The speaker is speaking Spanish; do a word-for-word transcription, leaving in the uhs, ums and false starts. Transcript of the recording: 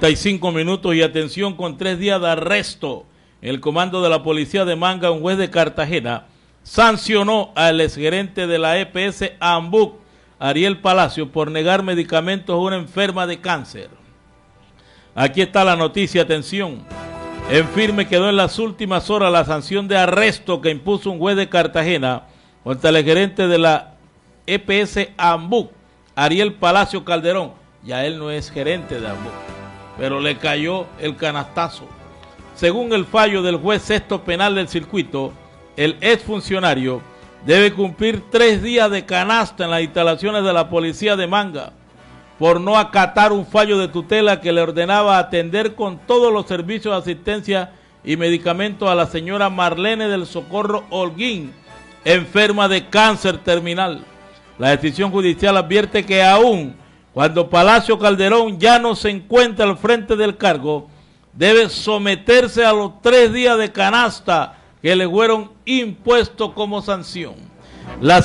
treinta y cinco minutos y atención, con tres días de arresto. El comando de la policía de Manga, un juez de Cartagena, sancionó al exgerente de la E P S Ambuc, Ariel Palacio, por negar medicamentos a una enferma de cáncer. Aquí está la noticia, atención. En firme quedó en las últimas horas la sanción de arresto que impuso un juez de Cartagena contra el gerente de la E P S Ambuc, Ariel Palacio Calderón. Ya él no es gerente de Ambuc, pero le cayó el canastazo. Según el fallo del juez sexto penal del circuito, el exfuncionario debe cumplir tres días de canasta en las instalaciones de la policía de Manga por no acatar un fallo de tutela que le ordenaba atender con todos los servicios de asistencia y medicamentos a la señora Marlene del Socorro Holguín, enferma de cáncer terminal. La decisión judicial advierte que aún cuando Palacio Calderón ya no se encuentra al frente del cargo, debe someterse a los tres días de canasta que le fueron impuestos como sanción. La